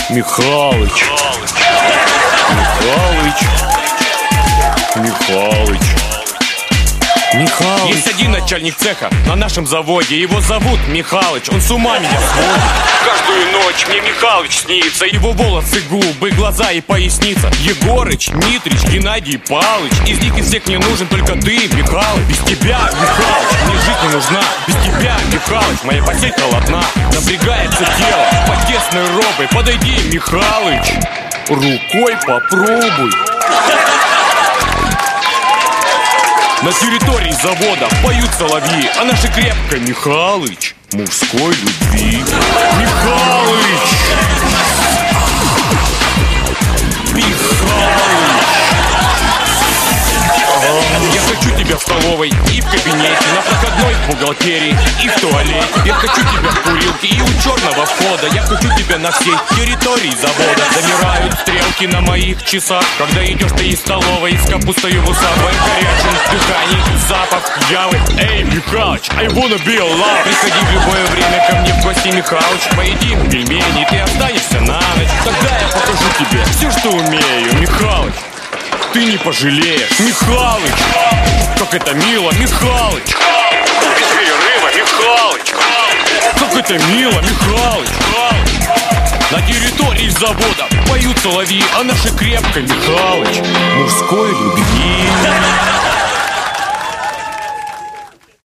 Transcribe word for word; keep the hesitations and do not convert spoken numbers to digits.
Михалыч, Михалыч, Михалыч, Михалыч. Есть один начальник цеха на нашем заводе. Его зовут Михалыч, он с ума меня сводит. Каждую ночь мне Михалыч снится. Его волосы, губы, глаза и поясница. Егорыч, Митрич, Геннадий Палыч. Из них из всех мне нужен только ты, Михалыч. Без тебя, Михалыч, мне жить не нужна. Без тебя, Михалыч, моя постель холодна. Напрягается тело под тесной робой. Подойди, Михалыч, рукой попробуй. На территории завода поют соловьи, а наши крепко, Михалыч, мужской любви. Михалыч! Михалыч! Я хочу тебя в столовой и в кабинете, на проходной в бухгалтерии и в туалете. Я хочу тебя в курилке и у черного входа. Я хочу тебя на всей территории завода. Замирают стрелки на моих часах, когда идешь ты из столовой с капустой в усах, в горячем дыхании запах явы. Эй, Михалыч, I wanna be alive. Приходи в любое время ко мне в гости, Михалыч. Поедим пельмени, ты останешься на ночь. Тогда я покажу тебе все, что умею, Михалыч. Ты не пожалеешь, Михалыч. Как это мило, Михалыч. Без перерыва, Михалыч. Как это мило, Михалыч. На территории завода поют соловьи, а наши крепко, Михалыч, мужской любви.